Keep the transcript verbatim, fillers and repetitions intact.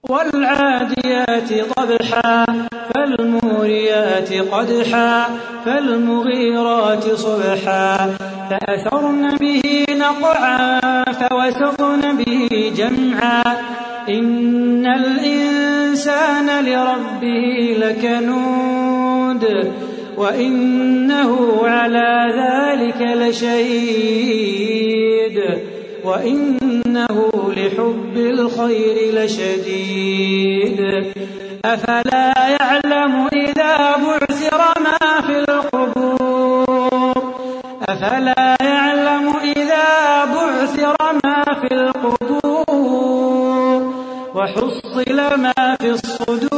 والعاديات ضبحا فالموريات قدحا فالمغيرات صبحا فأثرن به نقعا فوسطن به جمعا إن الإنسان لربه لكنود وإنه على ذلك لشهيد وإنه لحب الخير لشديد أفلا يعلم إذا بعثر ما في القبور أفلا يعلم إذا بعثر ما في القبور وحصل ما في الصدور